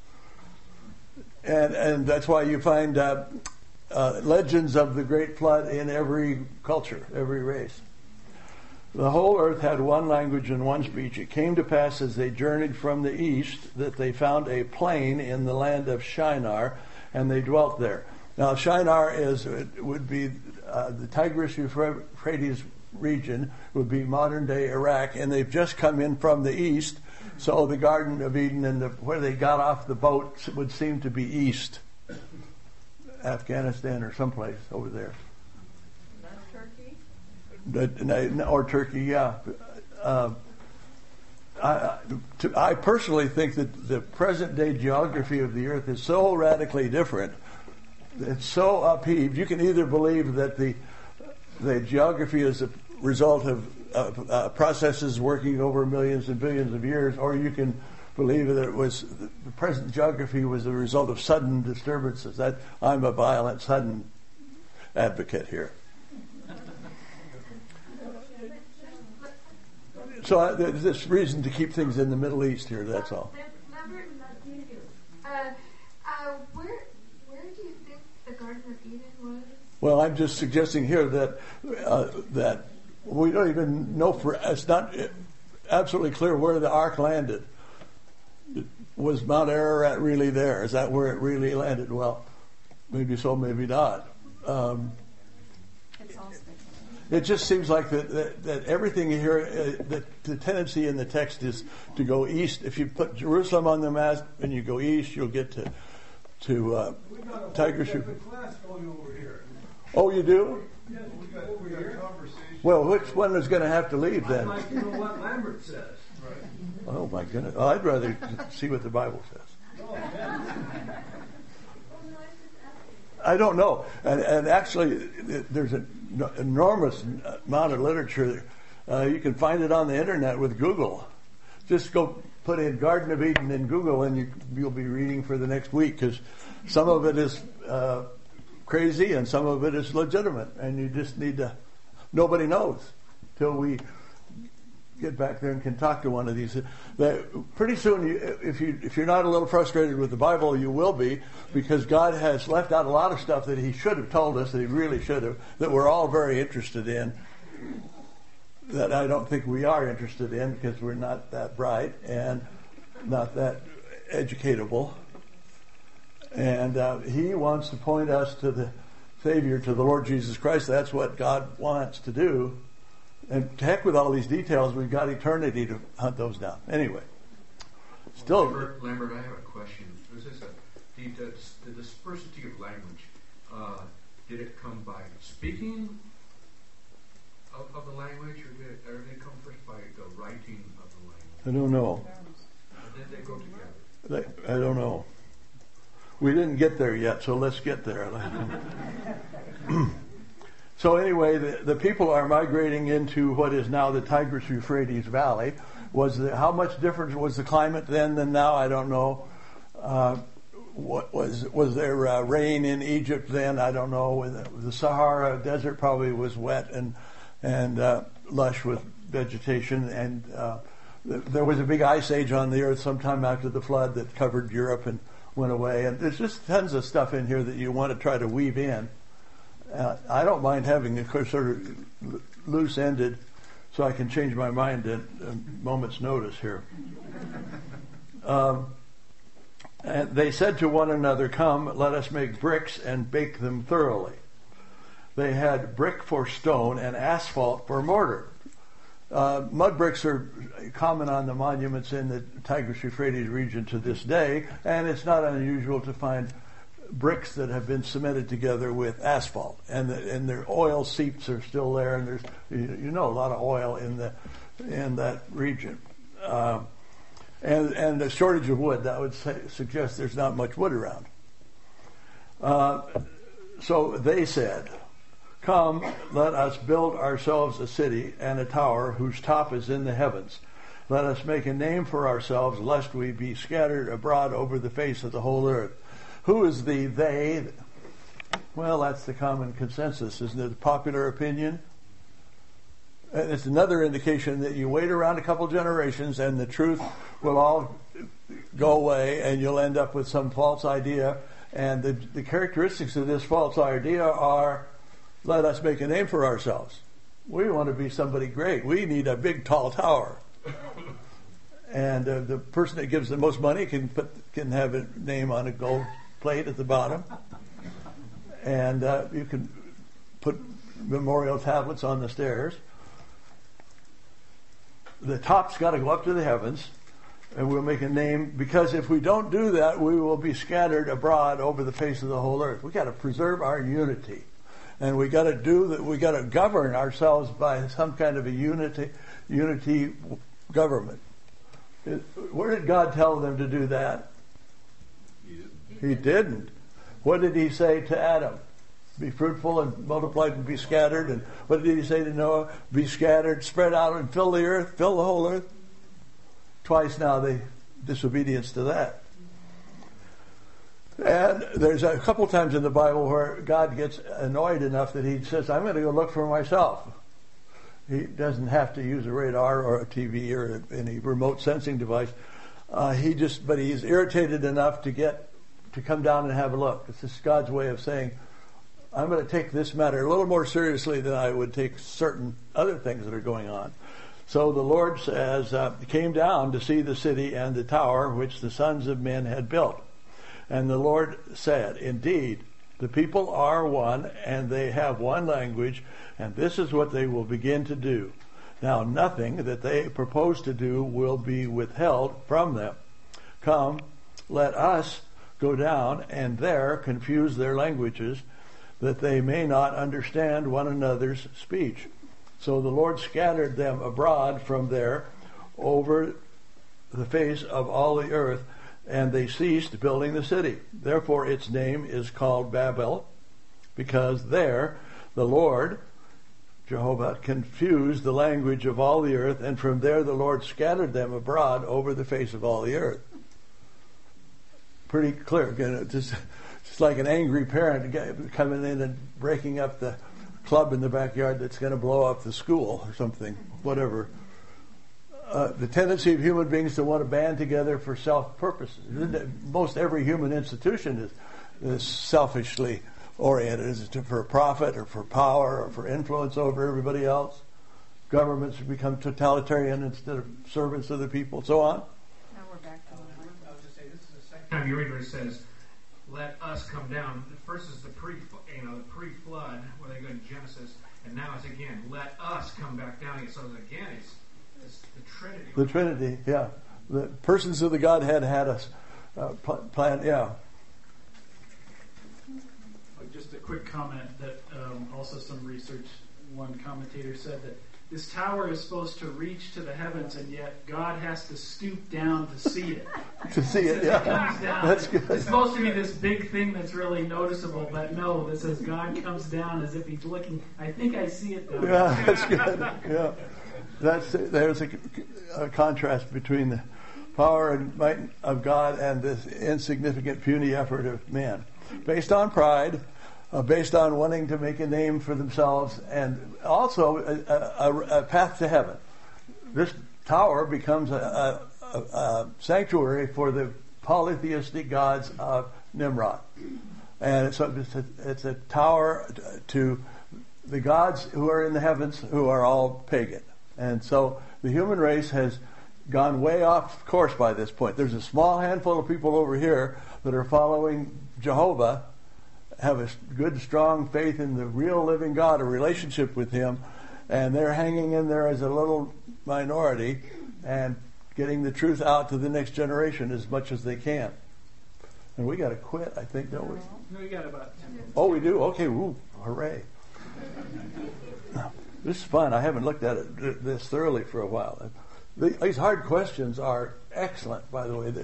And that's why you find legends of the great flood in every culture, every race. The whole earth had one language and one speech. It came to pass as they journeyed from the east that they found a plain in the land of Shinar, and they dwelt there. Now, Shinar would be the Tigris-Euphrates region, would be modern-day Iraq, and they've just come in from the east. So the Garden of Eden and where they got off the boat would seem to be east, Afghanistan or someplace over there. Turkey? Or Turkey, yeah. I personally think that the present-day geography of the earth is so radically different. It's so upheaved. You can either believe that the geography is a result of processes working over millions and billions of years, or you can believe that it was the present geography was the result of sudden disturbances. I'm a violent sudden advocate here. So there's this reason to keep things in the Middle East here. That's all. Where do you think the Garden of Eden was? Well, I'm just suggesting here that we don't even know it's not absolutely clear where the ark landed. Was Mount Ararat really there? Is that where it really landed? Well, maybe so, maybe not. It just seems like that everything you hear, the tendency in the text is to go east. If you put Jerusalem on the map and you go east, you'll get to Tigris. Class going over here. Oh, you do? Yes, we got conversation. Well, which one is going to have to leave then? I'd like to know what Lambert says. Right. Oh my goodness! Well, I'd rather see what the Bible says. I don't know, and actually, there's an enormous amount of literature. You can find it on the internet with Google. Just go put in Garden of Eden in Google, and you'll be reading for the next week, because some of it is crazy and some of it is legitimate, and you just need to. Nobody knows till we get back there and can talk to one of these. Pretty soon, if you're not a little frustrated with the Bible, you will be, because God has left out a lot of stuff that He should have told us, that He really should have, that we're all very interested in, that I don't think we are interested in because we're not that bright and not that educatable. And He wants to point us to the Savior, to the Lord Jesus Christ. That's what God wants to do. And to heck with all these details, we've got eternity to hunt those down. Anyway, still. Lambert, I have a question. Was this the dispersity of language? Did it come by speaking of the language, or did it come first by the writing of the language? I don't know. Or did they go together? I don't know. We didn't get there yet, so let's get there. So anyway, the people are migrating into what is now the Tigris-Euphrates Valley. How much different was the climate then than now? I don't know. What was there rain in Egypt then? I don't know. The Sahara Desert probably was wet and lush with vegetation, and there was a big ice age on the earth sometime after the flood that covered Europe and went away. And there's just tons of stuff in here that you want to try to weave in. I don't mind having it sort of loose-ended so I can change my mind at a moment's notice here. And they said to one another, "Come, let us make bricks and bake them thoroughly." They had brick for stone and asphalt for mortar. Mud bricks are common on the monuments in the Tigris-Euphrates region to this day, and it's not unusual to find bricks that have been cemented together with asphalt, and their oil seeps are still there, and there's a lot of oil in that region, and a shortage of wood. That would suggest there's not much wood around. So they said, "Come, let us build ourselves a city and a tower whose top is in the heavens. Let us make a name for ourselves, lest we be scattered abroad over the face of the whole earth." Who is the they? Well, that's the common consensus, isn't it? The popular opinion. And it's another indication that you wait around a couple generations and the truth will all go away and you'll end up with some false idea. And the characteristics of this false idea are, let us make a name for ourselves. We want to be somebody great. We need a big, tall tower. And the person that gives the most money can have a name on a gold plate at the bottom, and you can put memorial tablets on the stairs. The top's got to go up to the heavens, and we'll make a name, because if we don't do that, we will be scattered abroad over the face of the whole earth. We got to preserve our unity, and we got to do that. We got to govern ourselves by some kind of a unity government. Where did God tell them to do that? He didn't. What did He say to Adam? Be fruitful and multiply and be scattered. And what did He say to Noah? Be scattered, spread out, and fill the earth, fill the whole earth. Twice now the disobedience to that. And there's a couple times in the Bible where God gets annoyed enough that He says, "I'm going to go look for myself." He doesn't have to use a radar or a TV or any remote sensing device. But he's irritated enough to come down and have a look. It's just God's way of saying, I'm going to take this matter a little more seriously than I would take certain other things that are going on. So the Lord says, came down to see the city and the tower which the sons of men had built. And the Lord said, "Indeed, the people are one, and they have one language, and this is what they will begin to do. Now nothing that they propose to do will be withheld from them. Come, let us go down and there confuse their languages, that they may not understand one another's speech." So the Lord scattered them abroad from there over the face of all the earth, and they ceased building the city. Therefore its name is called Babel, because there the Lord, Jehovah, confused the language of all the earth, and from there the Lord scattered them abroad over the face of all the earth. Pretty clear. It's like an angry parent coming in and breaking up the club in the backyard that's going to blow up the school or something, whatever. The tendency of human beings to want to band together for self-purposes. Most every human institution is selfishly oriented. Is it for profit or for power or for influence over everybody else? Governments become totalitarian instead of servants of the people, so on. Now we're back to the I was just saying, this is the second time you read where it says, "Let us come down." The first is the pre-flood, where they go to Genesis, and now it's again, "Let us come back down." So again, it's the Trinity. The Trinity, yeah. The persons of the Godhead had us plan, yeah. Just a quick comment that also some research, one commentator said that this tower is supposed to reach to the heavens, and yet God has to stoop down to see it. To see it, yeah. It comes down. That's good. It's supposed to be this big thing that's really noticeable, but no, it says God comes down as if he's looking. I think I see it down. Yeah, that's good. Yeah. There's a contrast between the power and might of God and this insignificant, puny effort of man. Based on pride, based on wanting to make a name for themselves, and also a path to heaven. This tower becomes a sanctuary for the polytheistic gods of Nimrod. And it's a tower to the gods who are in the heavens, who are all pagan. And so the human race has gone way off course by this point. There's a small handful of people over here that are following Jehovah, have a good, strong faith in the real living God, a relationship with him, and they're hanging in there as a little minority and getting the truth out to the next generation as much as they can. And we got to quit, I think, don't we? No, we got about 10 minutes. Oh, we do? Okay, woo, hooray. This is fun. I haven't looked at it this thoroughly for a while. These hard questions are excellent, by the way.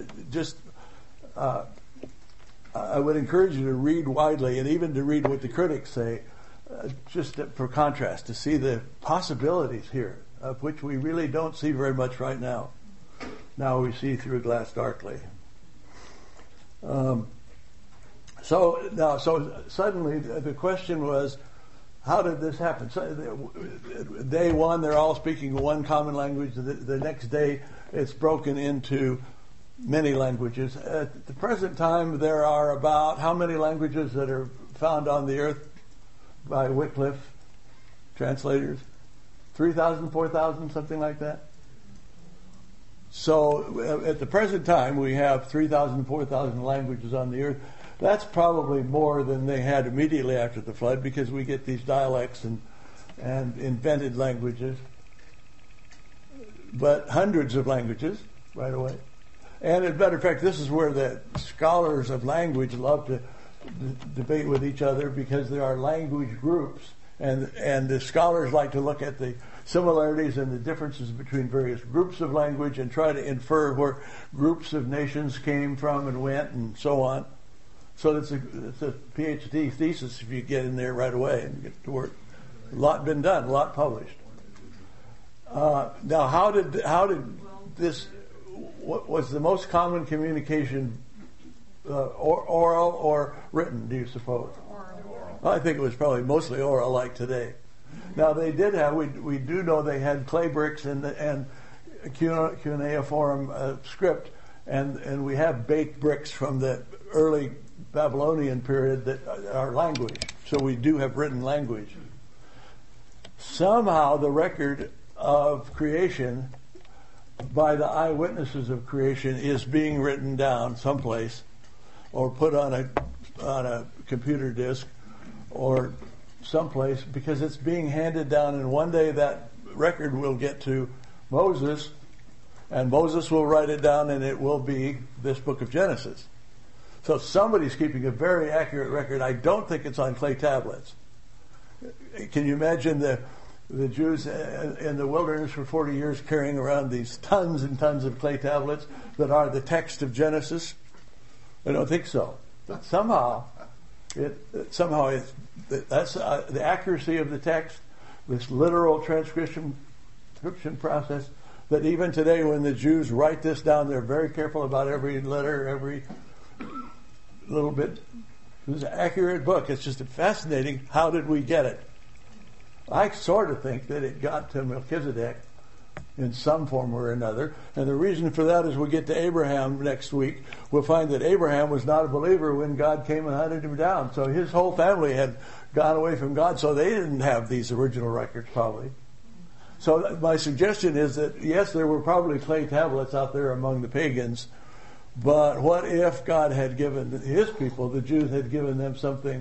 I would encourage you to read widely and even to read what the critics say, just for contrast, to see the possibilities here, of which we really don't see very much right now. Now we see through a glass darkly. So suddenly the question was, how did this happen? So, day one, they're all speaking one common language. The next day, it's broken into many languages. At the present time, there are about how many languages that are found on the earth by Wycliffe translators? 3,000, 4,000, something like that? So at the present time, we have 3,000, 4,000 languages on the earth. That's probably more than they had immediately after the flood, because we get these dialects and invented languages, but hundreds of languages right away. And as a matter of fact, this is where the scholars of language love to debate with each other, because there are language groups, and the scholars like to look at the similarities and the differences between various groups of language and try to infer where groups of nations came from and went and so on. So it's a PhD thesis if you get in there right away and get to work. A lot been done, a lot published. Now, how did this? What was the most common communication, oral or written? Do you suppose? Oral. I think it was probably mostly oral, like today. Now they did have. We do know they had clay bricks and cuneiform script, and we have baked bricks from the early Babylonian period that are language. So we do have written language. Somehow the record of creation by the eyewitnesses of creation is being written down someplace, or put on a computer disk, or someplace, because it's being handed down, and one day that record will get to Moses, and Moses will write it down, and it will be this book of Genesis. So somebody's keeping a very accurate record. I don't think it's on clay tablets. Can you imagine the Jews in the wilderness for 40 years carrying around these tons and tons of clay tablets that are the text of Genesis? I don't think so. But somehow that's the accuracy of the text, this literal transcription process, that even today when the Jews write this down, they're very careful about every letter, every little bit It was an accurate book. It's just fascinating. How did we get it? I sort of think that it got to Melchizedek in some form or another. And the reason for that is we get to Abraham next week. We'll find that Abraham was not a believer when God came and hunted him down. So his whole family had gone away from God, so they didn't have these original records probably. So my suggestion is that, yes, there were probably clay tablets out there among the pagans, but what if God had given his people, the Jews, had given them something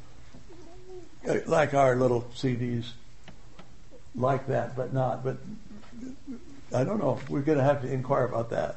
like our little CDs, like that, but not. But I don't know. We're going to have to inquire about that.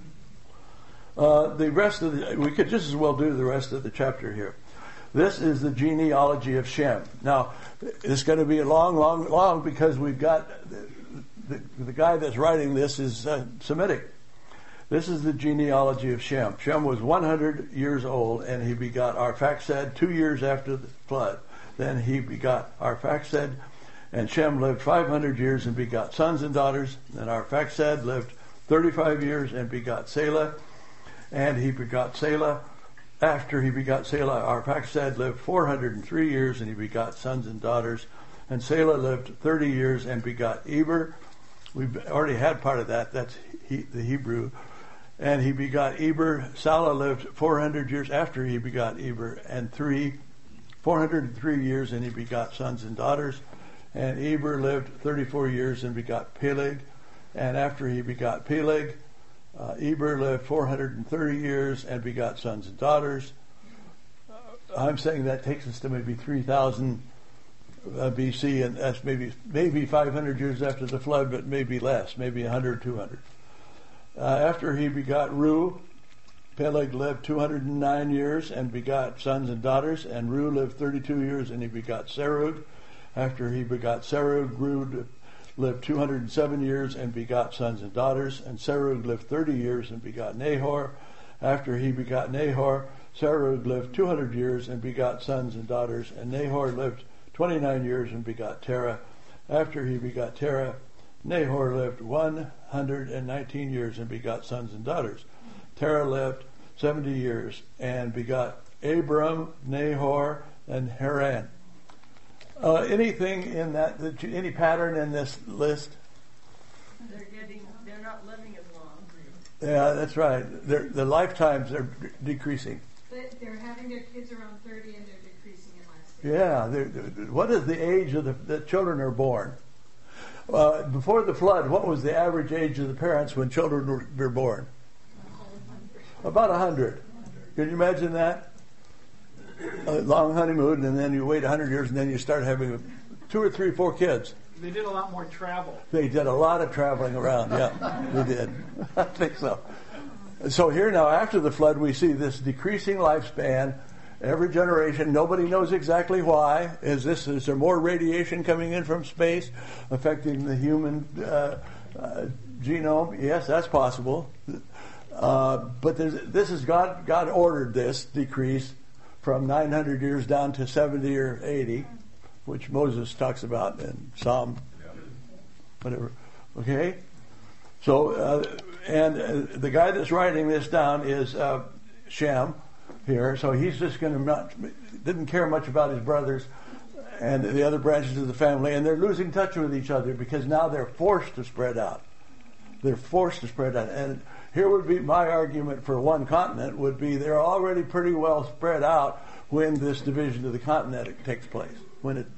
The rest of we could just as well do the rest of the chapter here. This is the genealogy of Shem. Now, it's going to be long because we've got the guy that's writing this is Semitic. This is the genealogy of Shem. Shem was 100 years old, and he begot Arphaxad 2 years after the flood. Then he begot Arphaxad, and Shem lived 500 years and begot sons and daughters. And Arphaxad lived 35 years and begot Selah, and he begot Selah. After he begot Selah, Arphaxad lived 403 years and he begot sons and daughters. And Selah lived 30 years and begot Eber. We've already had part of that. That's the Hebrew. And he begot Eber. Salah lived 400 years after he begot Eber, and 403 years, and he begot sons and daughters. And Eber lived 34 years and begot Peleg. And after he begot Peleg, Eber lived 430 years and begot sons and daughters. I'm saying that takes us to maybe 3000 BC, and that's maybe 500 years after the flood, but maybe less, maybe 100, 200. After he begot Ru, Peleg lived 209 years and begot sons and daughters, and Ru lived 32 years and he begot Serug. After he begot Serug, Ru lived 207 years and begot sons and daughters, and Serug lived 30 years and begot Nahor. After he begot Nahor, Serug lived 200 years and begot sons and daughters, and Nahor lived 29 years and begot Terah. After he begot Terah, Nahor lived 119 years and begot sons and daughters. Terah lived 70 years and begot Abram, Nahor, and Haran. Anything in that, any pattern in this list? They're not living as long. Yeah, that's right. The lifetimes are decreasing. But they're having their kids around 30 and they're decreasing in lifespan. Yeah. What is the age of the children are born? Before the flood, what was the average age of the parents when children were born? About 100. Can you imagine that? A long honeymoon, and then you wait 100 years, and then you start having 2 or 3, 4 kids. They did a lot more travel. They did a lot of traveling around, yeah. They did. I think so. So here now, after the flood, we see this decreasing lifespan. Every generation, nobody knows exactly why. Is there more radiation coming in from space affecting the human genome? Yes, that's possible. But this is God ordered this decrease from 900 years down to 70 or 80, which Moses talks about in Psalm, whatever. Okay? So, the guy that's writing this down is Shem here. So he's just going to didn't care much about his brothers and the other branches of the family, and they're losing touch with each other because now they're forced to spread out. They're forced to spread out. And here would be my argument for one continent would be they're already pretty well spread out when this division of the continent takes place, when it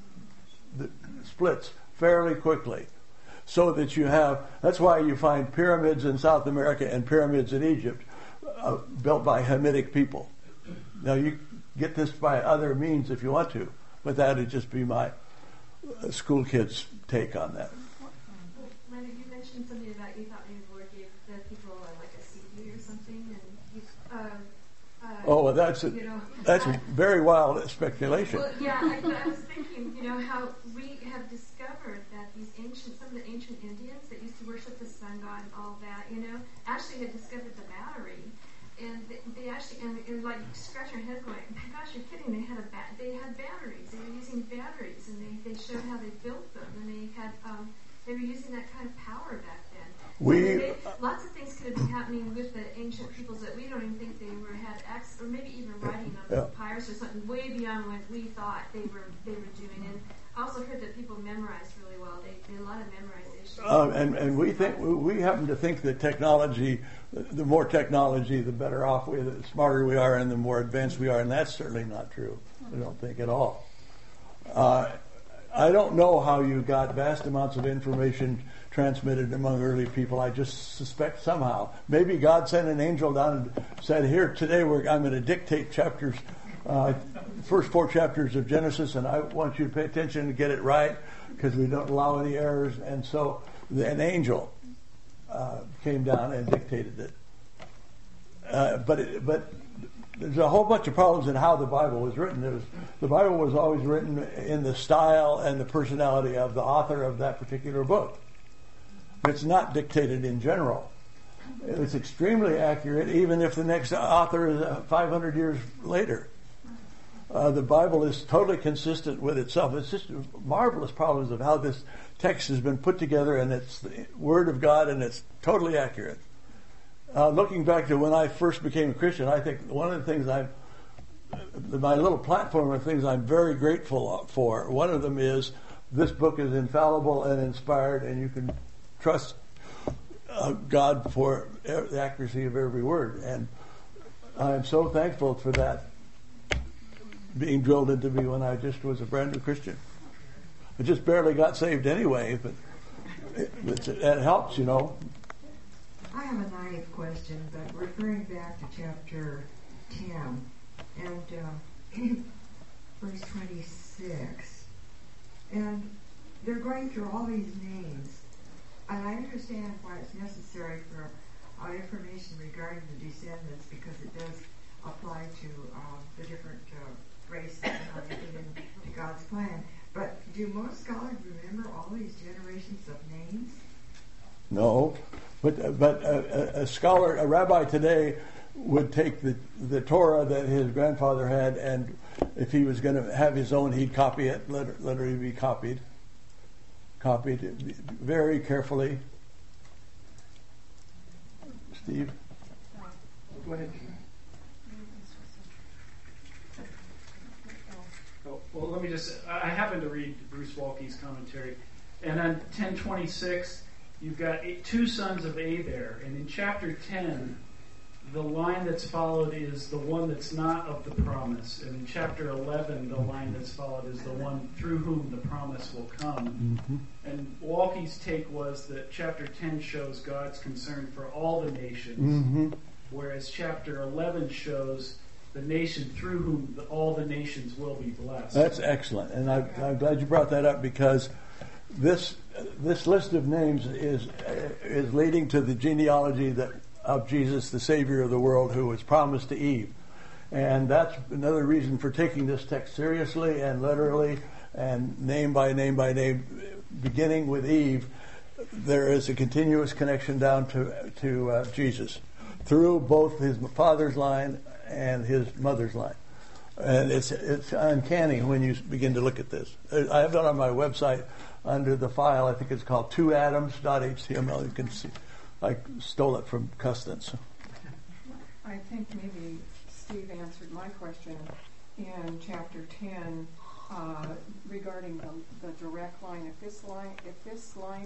splits fairly quickly. So that that's why you find pyramids in South America and pyramids in Egypt built by Hamitic people. Now you get this by other means if you want to, but that would just be my school kids' take on that. Leonard, you mentioned something about you thought maybe the Lord gave the people like a CD or something, and that's very wild speculation. Well, yeah, I was thinking, how we have discovered that some of the ancient Indians that used to worship the sun god and all that, actually had discovered the battery, and they actually, and like scratching our heads going, my gosh, you're kidding? They had batteries. They were using batteries, and they showed how they built them, and they were using that kind of power back then. Lots of things could have been happening with the ancient peoples that we don't even think they had access, or maybe even writing on papyrus to something way beyond what we thought they were doing. And I also heard that people memorized really well. They a lot of memorization. And we happen to think that technology, the more technology, the better off the smarter we are, and the more advanced we are, and that's certainly not true. I don't think at all. I don't know how you got vast amounts of information transmitted among early people. I just suspect somehow. Maybe God sent an angel down and said, "Here, today I'm going to dictate chapters, first 4 chapters of Genesis, and I want you to pay attention and get it right, because we don't allow any errors." And so an angel came down and dictated it. But there's a whole bunch of problems in how the Bible was written. The Bible was always written in the style and the personality of the author of that particular book. It's not dictated in general. It's extremely accurate, even if the next author is 500 years later. The Bible is totally consistent with itself. It's just marvelous problems of how this text has been put together, and it's the Word of God, and it's totally accurate. Looking back to when I first became a Christian, I think one of the things my little platform of things I'm very grateful for, one of them is this book is infallible and inspired, and you can trust God for the accuracy of every word. And I'm so thankful for that being drilled into me when I just was a brand new Christian. I just barely got saved anyway, but it helps, you know. I have a naive question, but referring back to chapter 10 and verse 26, and they're going through all these names, and I understand why it's necessary for information regarding the descendants, because it does apply to the different races and how they fit into God's plan. But do most scholars remember all these generations of names? No, but a scholar, a rabbi today, would take the Torah that his grandfather had, and if he was going to have his own, he'd copy it, literally be copied very carefully. Steve? Go ahead. Well, let me just, I happened to read Bruce Walke's commentary, and on 10:26, you've got 2 sons of Aber, and in chapter 10, the line that's followed is the one that's not of the promise, and in chapter 11, the line that's followed is the one through whom the promise will come. Mm-hmm. And Walke's take was that chapter 10 shows God's concern for all the nations, mm-hmm. whereas chapter 11 shows the nation through whom all the nations will be blessed. That's excellent, and I'm glad you brought that up, because this list of names is leading to the genealogy of Jesus, the Savior of the world, who was promised to Eve. And that's another reason for taking this text seriously and literally, and name by name by name, beginning with Eve. There is a continuous connection down to Jesus through both his father's line and his mother's line. And it's uncanny when you begin to look at this. I have it on my website under the file. I think it's called 2atoms.html. You can see I stole it from Custance. I think maybe Steve answered my question in chapter 10 regarding the direct line. If this line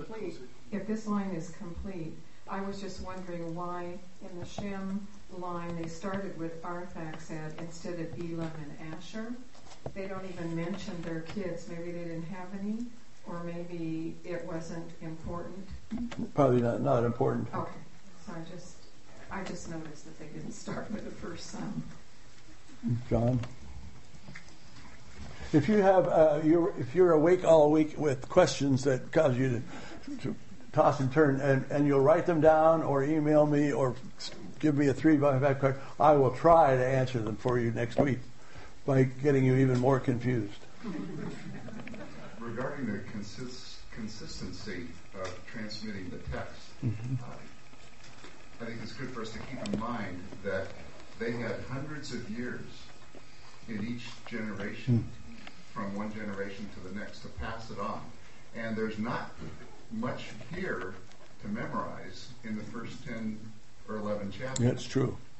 is complete, I was just wondering why in the Shem line they started with Arphaxad instead of Elam and Asher. They don't even mention their kids. Maybe they didn't have any, or maybe it wasn't important. Probably not important. Okay, so I just noticed that they didn't start with the first son. John, if you have if you're awake all week with questions that cause you to toss and turn, and you'll write them down or email me or give me a 3x5 card, I will try to answer them for you next week by getting you even more confused. Regarding the consistency of transmitting the text, mm-hmm. I think it's good for us to keep in mind that they had hundreds of years in each generation, from one generation to the next, to pass it on. And there's not much here to memorize in the first 10 or 11 chapters. That's true.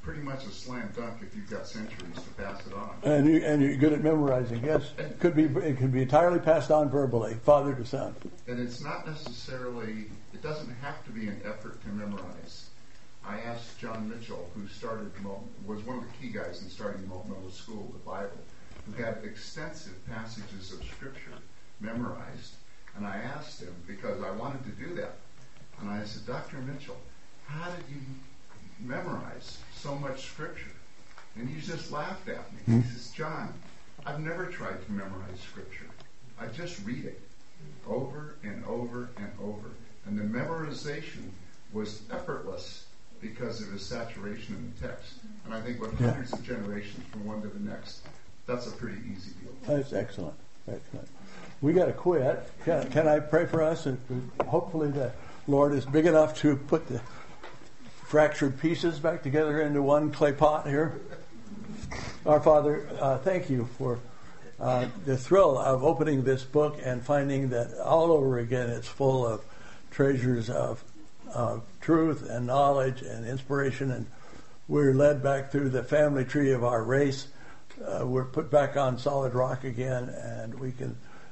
pretty much a slam dunk if you've got centuries to pass it on. And you're good at memorizing. Yes, it could be entirely passed on verbally, father to son. And it's not necessarily. It doesn't have to be an effort to memorize. I asked John Mitchell, who was one of the key guys in starting Multnomah School, the Bible, who had extensive passages of Scripture memorized, and I asked him because I wanted to do that. And I said, Dr. Mitchell, how did you memorize so much Scripture? And he just laughed at me. He says, John, I've never tried to memorize Scripture. I just read it over and over and over. And the memorization was effortless because of his saturation in the text. And I think with hundreds of generations from one to the next, that's a pretty easy deal. That's excellent. Excellent. We got to quit. Can I pray for us? And hopefully the Lord is big enough to put the fractured pieces back together into one clay pot here. Our Father, thank you for the thrill of opening this book and finding that all over again it's full of treasures of truth and knowledge and inspiration, and we're led back through the family tree of our race. We're put back on solid rock again, and we can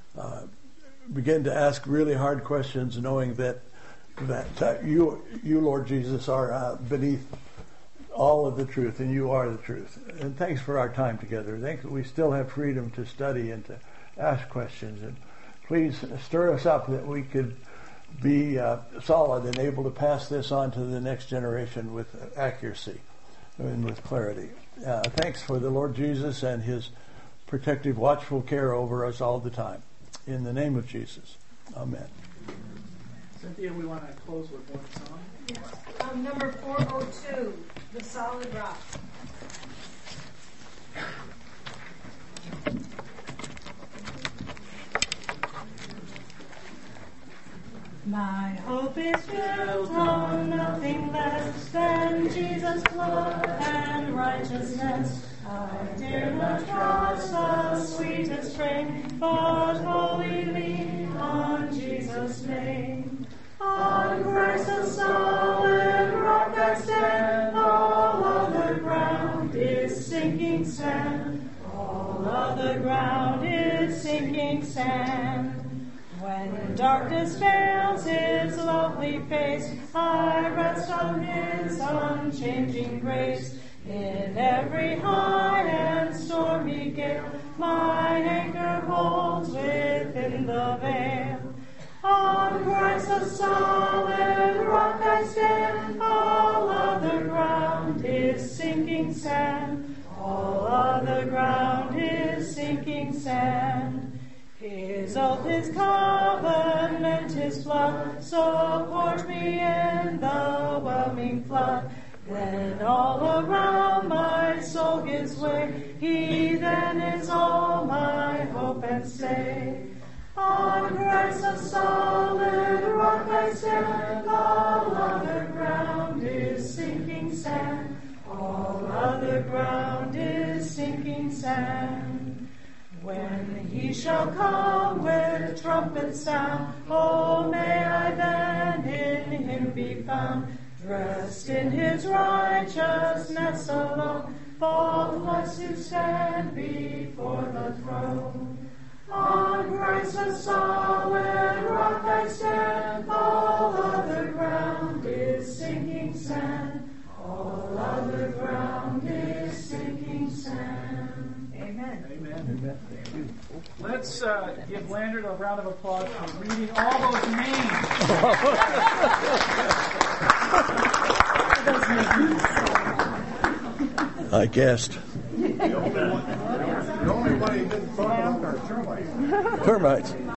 begin to ask really hard questions, knowing that you, Lord Jesus, are beneath all of the truth, and you are the truth. And thanks for our time together. Thanks that we still have freedom to study and to ask questions. And please stir us up that we could be solid and able to pass this on to the next generation with accuracy and with clarity. Thanks for the Lord Jesus and his protective, watchful care over us all the time. In the name of Jesus. Amen. Cynthia, we want to close with one song. Yes. Number 402, The Solid Rock. My hope is built on nothing less than Jesus' blood and righteousness. I dare not trust the sweetest frame, but wholly lean on Jesus' name. On Christ the solid rock I stand, all other ground is sinking sand. All other ground is sinking sand. When darkness veils his lovely face, I rest on his unchanging grace. In every high and stormy gale, my anchor holds within the veil. On Christ the solid rock I stand, all other ground is sinking sand. All other ground is sinking sand. His oath, his covenant, his blood support me in the whelming flood. When all around my soul gives way, he then is all my hope and stay. On Christ the solid rock I stand, all other ground is sinking sand. All other ground is sinking sand. When he shall come with trumpet sound, oh, may I then in him be found, dressed in his righteousness alone, faultless to stand before the throne. On Christ the solid rock I stand, all other ground is sinking sand. All other ground is sinking sand. Amen. Amen. Amen. Thank you. Let's give Landry a round of applause for reading all those names. I guessed. The only one he didn't talk about are termites. Termites.